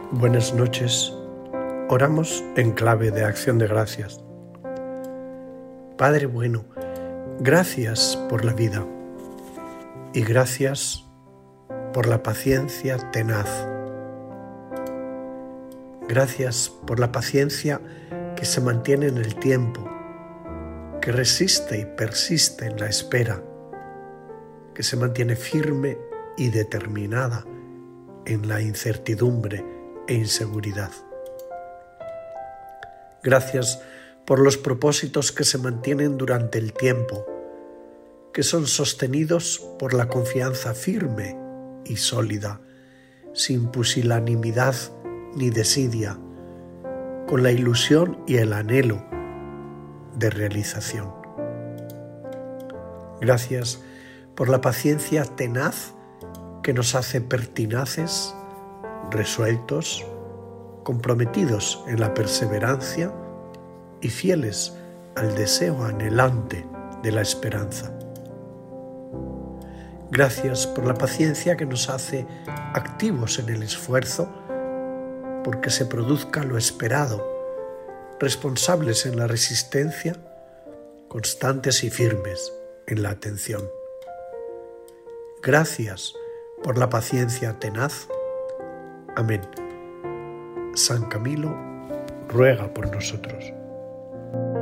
Buenas noches. Oramos en clave de acción de gracias. Padre bueno, gracias por la vida y gracias por la paciencia tenaz. Gracias por la paciencia que se mantiene en el tiempo, que resiste y persiste en la espera, que se mantiene firme y determinada en la incertidumbre e inseguridad. Gracias por los propósitos que se mantienen durante el tiempo, que son sostenidos por la confianza firme y sólida, sin pusilanimidad ni desidia, con la ilusión y el anhelo de realización. Gracias por la paciencia tenaz que nos hace pertinaces, resueltos, comprometidos en la perseverancia y fieles al deseo anhelante de la esperanza. Gracias por la paciencia que nos hace activos en el esfuerzo porque se produzca lo esperado, responsables en la resistencia, constantes y firmes en la atención. Gracias por la paciencia tenaz. Amén. San Camilo ruega por nosotros.